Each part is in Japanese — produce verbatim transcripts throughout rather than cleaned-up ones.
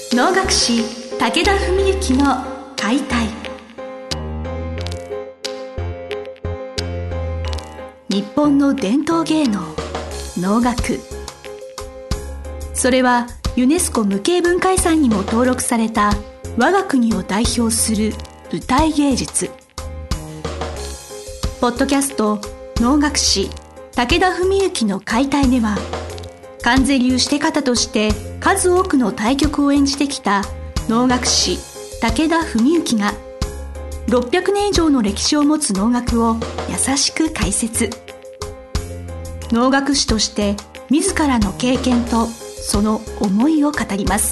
能楽師武田文幸の解体。日本の伝統芸能能楽、それはユネスコ無形文化遺産にも登録された我が国を代表する舞台芸術。ポッドキャスト能楽師武田文幸の解体では、観世流して方として数多くの大曲を演じてきた能楽師武田文幸がろっぴゃくねん以上の歴史を持つ能楽を優しく解説。能楽師として自らの経験とその思いを語ります。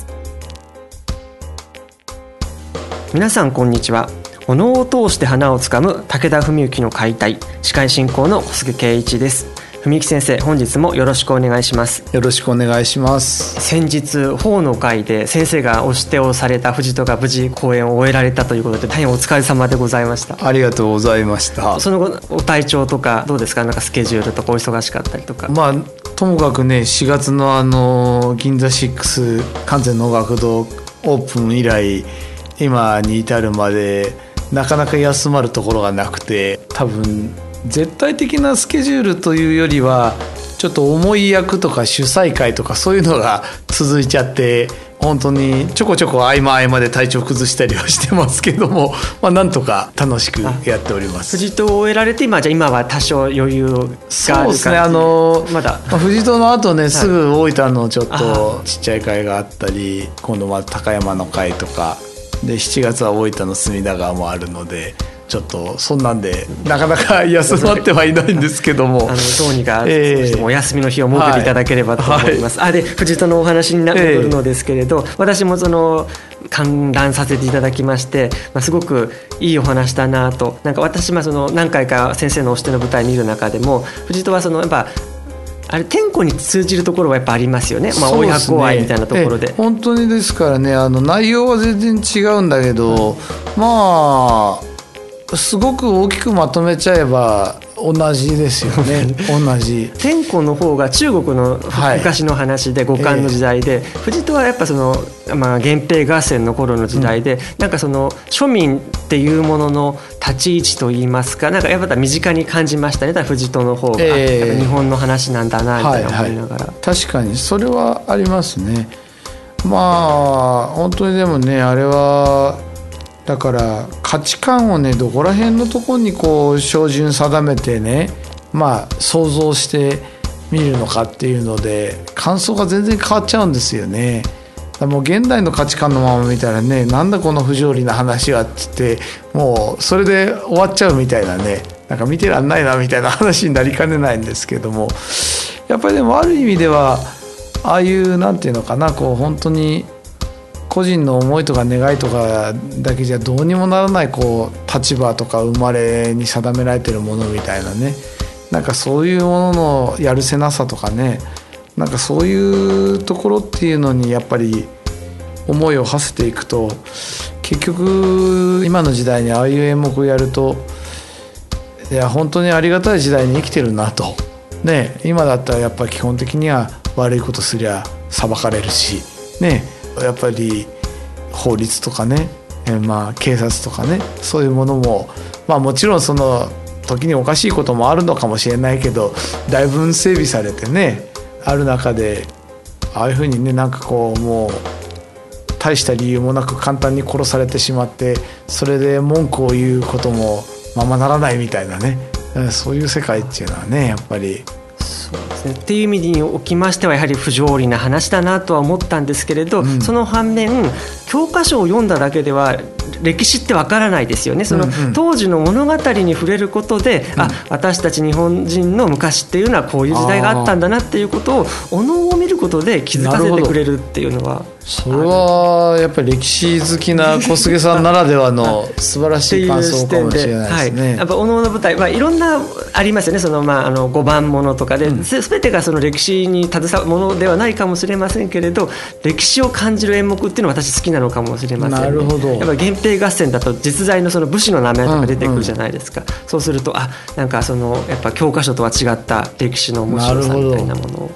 皆さんこんにちは。お能を通して花をつかむ武田文幸の解体、司会進行の小菅圭一です。文幸先生、本日もよろしくお願いします。 よろしくお願いします。 先日法の会で先生がお指定をされた藤戸が無事公演を終えられたということで、大変お疲れ様でございました。 ありがとうございました。 その後お体調とかどうですか？なんかスケジュールとかお忙しかったりとか。 まあともかくね、しがつのあの銀座シックス観世能楽堂オープン以来今に至るまでなかなか休まるところがなくて、多分絶対的なスケジュールというよりはちょっと重い役とか主催会とかそういうのが続いちゃって、本当にちょこちょこ合間合間で体調崩したりはしてますけども、まあ、なんとか楽しくやっております。 藤戸を終えられて今じゃ今は多少余裕がある感じ。 そうですね、あのまだ、まあ、藤戸の後ね、はい、すぐ大分のちょっとちっちゃい会があったり、今度は高山の会とかで、しちがつは大分の隅田川もあるので、ちょっとそんなんでなかなか休まってはいないんですけどもあのどうにか少しでもお休みの日を設けていただければと思います、はいはい、あで藤戸のお話に戻るのですけれど、えー、私もその観覧させていただきまして、まあ、すごくいいお話だなと。なんか私はその何回か先生のお指定の舞台見る中でも、藤戸はそのやっぱあれ天候に通じるところはやっぱありますよね。まあ、親子愛みたいなところで、 本当にですからね、あの内容は全然違うんだけど、うん、まあすごく大きくまとめちゃえば同じですよね同じ。 天子の方が中国の昔の話で、はい、五漢の時代で、えー、藤戸はやっぱその、まあ、源平合戦の頃の時代で、うん、なんかその庶民っていうものの立ち位置といいますか、なんかやっぱ身近に感じましたね。だから藤戸の方が、えー、やっぱ日本の話なんだなみたいな思いながら、はいはい、 確かにそれはありますね。まあ本当にでもね、あれはだから価値観をね、どこら辺のところにこう照準定めてね、まあ想像してみるのかっていうので感想が全然変わっちゃうんですよね。だもう現代の価値観のまま見たらね、なんだこの不条理な話はって言ってもうそれで終わっちゃうみたいなね、なんか見てらんないなみたいな話になりかねないんですけども、やっぱりでもある意味ではああいうなんていうのかな、こう本当に個人の思いとか願いとかだけじゃどうにもならないこう立場とか生まれに定められてるものみたいなね、なんかそういうもののやるせなさとかね、なんかそういうところっていうのにやっぱり思いを馳せていくと、結局今の時代にああいう演目をやると、いや本当にありがたい時代に生きてるなとね。今だったらやっぱり基本的には悪いことすりゃ裁かれるしね、やっぱり法律とかね、えー、まあ警察とかね、そういうものも、まあ、もちろんその時におかしいこともあるのかもしれないけど、だいぶ整備されてねある中で、ああいうふうにね、なんかこうもう大した理由もなく簡単に殺されてしまって、それで文句を言うこともままならないみたいなね、そういう世界っていうのはね、やっぱりそうですね、っていう意味におきましてはやはり不条理な話だなとは思ったんですけれど、うん、その反面教科書を読んだだけでは歴史ってわからないですよね。その当時の物語に触れることで、うん、あ、私たち日本人の昔っていうのはこういう時代があったんだなっていうことをお能を見ることで気づかせてくれるっていうのは、 それはやっぱり歴史好きな小菅さんならではの素晴らしい感想かもしれないですね。はい、 やっぱお能の舞台、まあ、いろんなありますよね。その、まあ、あの五番物とかで、うん、全てがその歴史に携わるものではないかもしれませんけれど、歴史を感じる演目っていうのは私好きなのかもしれませんね。 なるほど。 やっぱ源平合戦だと実在のその武士の名前とか出てくるじゃないですか、うんうん、そうすると、あ、なんかそのやっぱ教科書とは違った歴史の面白さみたいなものを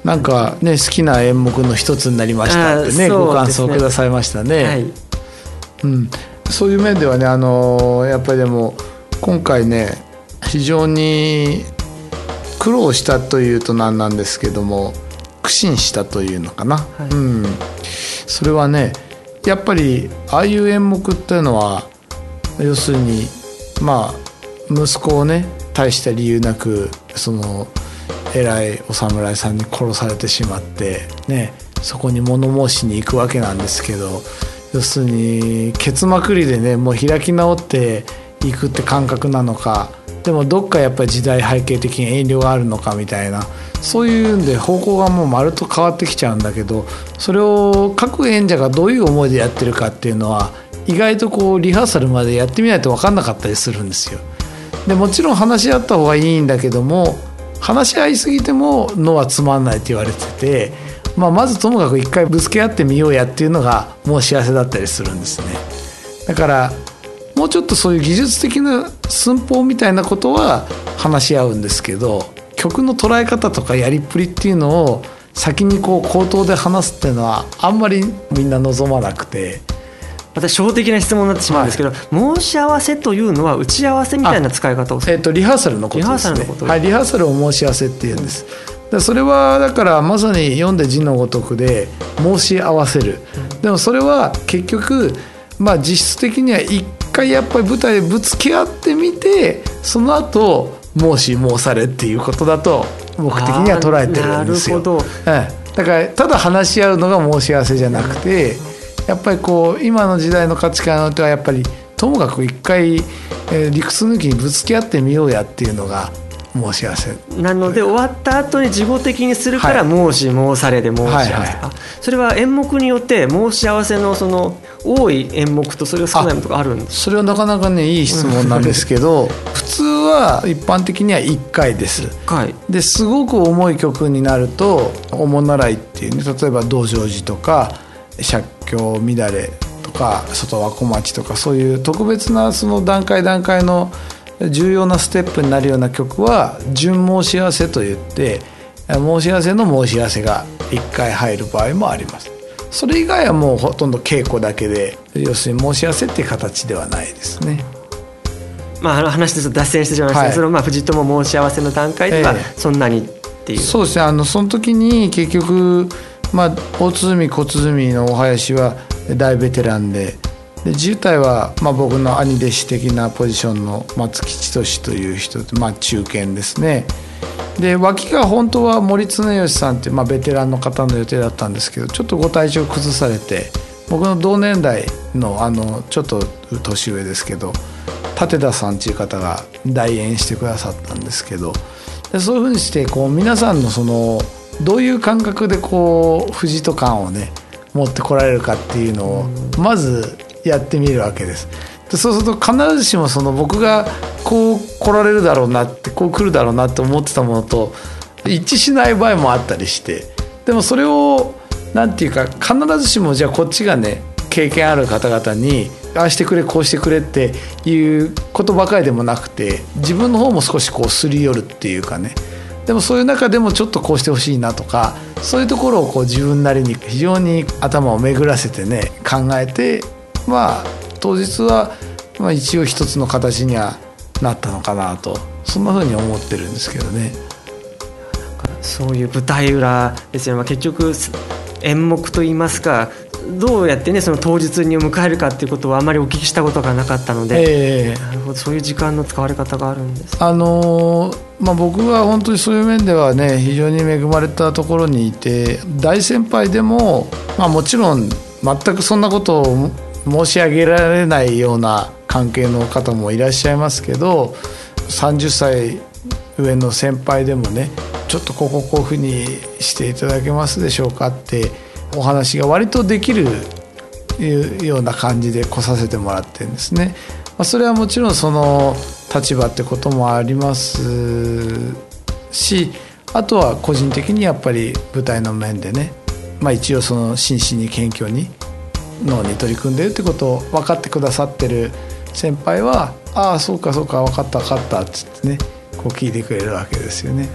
なんかね好きな演目の一つになりましたって ね, ねご感想くださいましたね、はい、うん、そういう面ではねあのやっぱりでも今回ね非常に苦労したというと何なんですけども苦心したというのかな、はい、うん、それはねやっぱりああいう演目っていうのは要するにまあ息子をね大した理由なくその偉いお侍さんに殺されてしまってねそこに物申しに行くわけなんですけど要するにケツまくりでねもう開き直っていくって感覚なのかでもどっかやっぱり時代背景的に遠慮があるのかみたいなそういうんで方向がもうまるっと変わってきちゃうんだけどそれを各演者がどういう思いでやってるかっていうのは意外とこうリハーサルまでやってみないと分かんなかったりするんですよ。でもちろん話し合った方がいいんだけども話し合いすぎてものはつまんないって言われてて、まあ、まずともかく一回ぶつけ合ってみようやっていうのがもう幸せだったりするんですね。だからもうちょっとそういう技術的な寸法みたいなことは話し合うんですけど曲の捉え方とかやりっぷりっていうのを先にこう口頭で話すっていうのはあんまりみんな望まなくて私初歩的な質問になってしまうんですけど、はい、申し合わせというのは打ち合わせみたいな使い方をする、 えー、とリハーサルのことですね。リハーサルのこと、はい、リハーサルを申し合わせっていうんです。でそれはだからまさに読んで字のごとくで申し合わせる、うん、でもそれは結局、まあ、実質的には一回やっぱり舞台でぶつけ合ってみてその後申し申されっていうことだと僕的には捉えてるんですよ。なるほど、はい、だからただ話し合うのが申し合わせじゃなくて、うん、やっぱりこう今の時代の価値観とはやっぱりともかく一回、えー、理屈抜きにぶつけ合ってみようやっていうのが申し合わせなので終わった後に事後的にするから申し申されで申し合わせ、はいはいはい、それは演目によって申し合わせのその多い演目とそれが少ないものとかあるんですか？ それはなかなかねいい質問なんですけど普通は一般的にはいっかいです。いっかいですごく重い曲になると主習いっていう、ね、例えば道成寺とか借境乱れとか外和小町とかそういう特別なその段階段階の重要なステップになるような曲は順申し合わせといって申し合わせの申し合わせがいっかい入る場合もあります。それ以外はもうほとんど稽古だけで要するに申し合わせっていう形ではないですね。 まあ、あの話でちょっと脱線してしまいましたが、はい、そのまあ藤友申し合わせの段階ではそんなにっていう、えー、 そうですね。あのその時に結局、まあ、大鼓小鼓のお囃子は大ベテランでで自体はまあ僕の兄弟子的なポジションの松吉俊という人で、まあ、中堅ですね。で脇が本当は森恒義さんって、まあ、ベテランの方の予定だったんですけどちょっとご体調崩されて僕の同年代 の, あのちょっと年上ですけど立田さんっていう方が代演してくださったんですけどでそういうふうにしてこう皆さんのそのどういう感覚でこう藤戸感をね持ってこられるかっていうのをまずやってみるわけです。でそうすると必ずしもその僕がこう来られるだろうなってこう来るだろうなって思ってたものと一致しない場合もあったりしてでもそれをなんていうか必ずしもじゃあこっちがね経験ある方々にああしてくれこうしてくれっていうことばかりでもなくて自分の方も少しこうすり寄るっていうかねでもそういう中でもちょっとこうしてほしいなとかそういうところをこう自分なりに非常に頭を巡らせてね考えてまあ当日はまあ一応一つの形にはなったのかなとそんな風に思ってるんですけどね。 そういう舞台裏ですよね。まあ、結局演目といいますかどうやってねその当日に迎えるかっていうことはあまりお聞きしたことがなかったので、えー、なるほどそういう時間の使われ方があるんです。 あのーまあ、僕は本当にそういう面ではね非常に恵まれたところにいて大先輩でも、まあ、もちろん全くそんなことを申し上げられないような関係の方もいらっしゃいますけどさんじゅっさい上の先輩でもねちょっとこここういうふうにしていただけますでしょうかってお話が割とできるような感じで来させてもらってるんですね。まあ、それはもちろんその立場ってこともありますしあとは個人的にやっぱり舞台の面でね、まあ、一応その真摯に謙虚に脳に取り組んでいるってことを分かってくださってる先輩はああそうかそうか分かった分かったっつってねこう聞いてくれるわけですよね。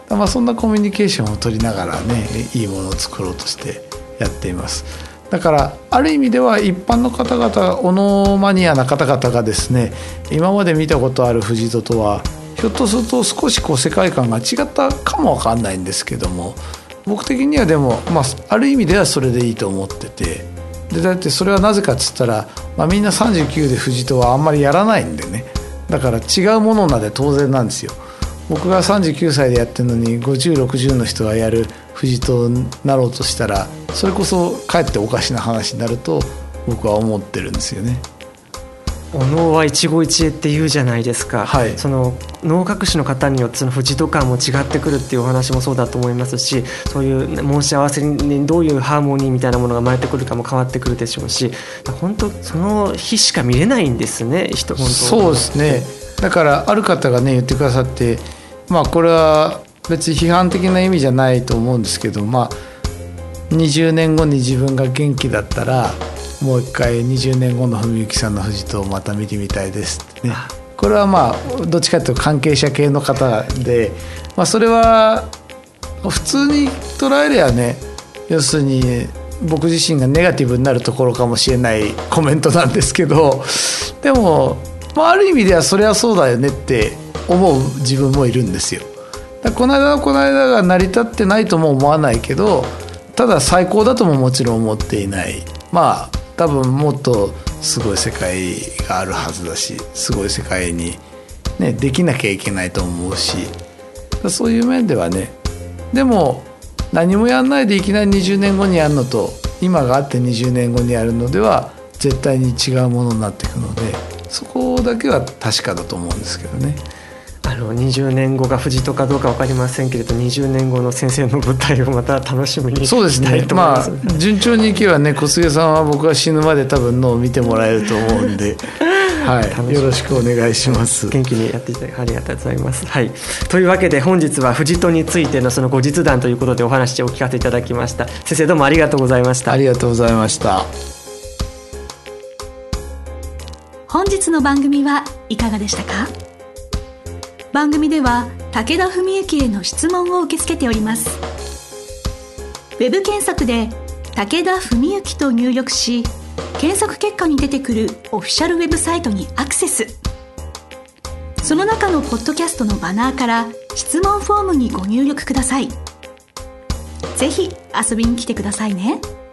まあそんなコミュニケーションを取りながらね、いいものを作ろうとしてやっています。だからある意味では一般の方々、お能マニアな方々がですね、今まで見たことある藤戸とはひょっとすると少しこう世界観が違ったかもわかんないんですけども、僕的にはでも、まあ、ある意味ではそれでいいと思ってて、でだってそれはなぜかっつったら、まあ、みんなさんじゅうきゅうで藤戸はあんまりやらないんでね、だから違うものなんで当然なんですよ。僕がさんじゅうきゅうさいでやってるのにごじゅうろくじゅうの人がやる藤戸になろうとしたら、それこそかえっておかしな話になると僕は思ってるんですよね。 お能は一期一会って言うじゃないですか、はい、その能楽師の方によってその藤戸感も違ってくるっていうお話もそうだと思いますし、そういう申し合わせにどういうハーモニーみたいなものが生まれてくるかも変わってくるでしょうし、本当その日しか見れないんですね、人。本当そうですね。だからある方がね言ってくださって、まあこれは別に批判的な意味じゃないと思うんですけど、まあにじゅうねんごに自分が元気だったらもう一回にじゅうねんごの文幸さんの藤戸をまた見てみたいですってね。これはまあどっちかというと関係者系の方で、まあ、それは普通に捉えればね、要するに僕自身がネガティブになるところかもしれないコメントなんですけど、でも、まあ、ある意味ではそれはそうだよねって思う自分もいるんですよ。だこの間のこの間が成り立ってないとも思わないけど、ただ最高だとももちろん思っていない。まあ多分もっとすごい世界があるはずだし、すごい世界に、ね、できなきゃいけないと思うし、そういう面ではね。でも何もやんないでいきなりにじゅうねんごにやるのと、今があってにじゅうねんごにやるのでは絶対に違うものになっていくので、そこだけは確かだと思うんですけどね。 あのにじゅうねんごが藤戸かどうか分かりませんけれど、にじゅうねんごの先生の舞台をまた楽しみにしたいと思います。そうですね、まあ、順調にいけばね、小菅さんは僕は死ぬまで多分のを見てもらえると思うんではい、よろしくお願いします。 元気にやっていただきありがとうございます、はい、というわけで本日は藤戸についてのその後日談ということでお話をお聞かせいただきました。先生どうもありがとうございました。 ありがとうございました。 本日の番組はいかがでしたか？番組では武田文幸への質問を受け付けております。ウェブ検索で武田文幸と入力し、検索結果に出てくるオフィシャルウェブサイトにアクセス。その中のポッドキャストのバナーから質問フォームにご入力ください。ぜひ遊びに来てくださいね。